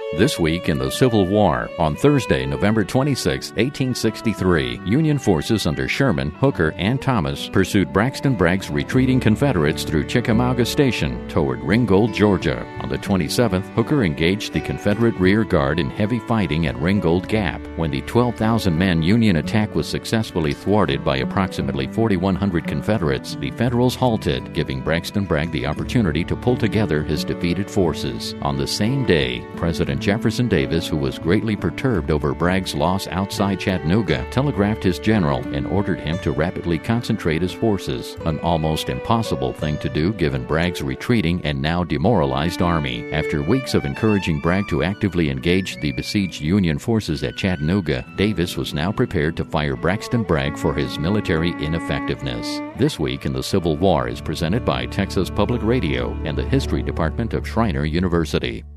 This week in the Civil War, on Thursday, November 26, 1863, Union forces under Sherman, Hooker, and Thomas pursued Braxton Bragg's retreating Confederates through Chickamauga Station toward Ringgold, Georgia. On the 27th, Hooker engaged the Confederate rear guard in heavy fighting at Ringgold Gap. When the 12,000-man Union attack was successfully thwarted by approximately 4,100 Confederates, the Federals halted, giving Braxton Bragg the opportunity to pull together his defeated forces. On the same day, President Jefferson Davis, who was greatly perturbed over Bragg's loss outside Chattanooga, telegraphed his general and ordered him to rapidly concentrate his forces, an almost impossible thing to do given Bragg's retreating and now demoralized army. After weeks of encouraging Bragg to actively engage the besieged Union forces at Chattanooga, Davis was now prepared to fire Braxton Bragg for his military ineffectiveness. This Week in the Civil War is presented by Texas Public Radio and the History Department of Schreiner University.